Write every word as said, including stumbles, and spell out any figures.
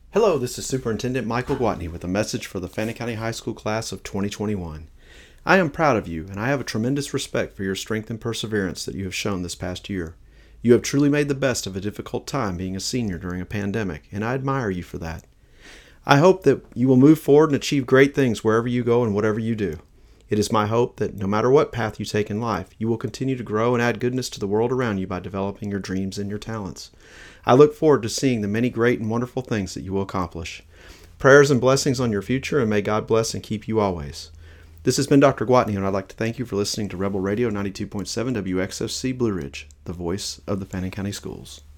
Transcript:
Hello, this is Superintendent Michael Gwatney with a message for the Fannin County High School class of twenty twenty-one. I am proud of you, and I have a tremendous respect for your strength and perseverance that you have shown this past year. You have truly made the best of a difficult time being a senior during a pandemic, and I admire you for that. I hope that you will move forward and achieve great things wherever you go and whatever you do. It is my hope that no matter what path you take in life, you will continue to grow and add goodness to the world around you by developing your dreams and your talents. I look forward to seeing the many great and wonderful things that you will accomplish. Prayers and blessings on your future, and may God bless and keep you always. This has been Doctor Gwatney, and I'd like to thank you for listening to Rebel Radio ninety-two point seven W X F C Blue Ridge, the voice of the Fannin County Schools.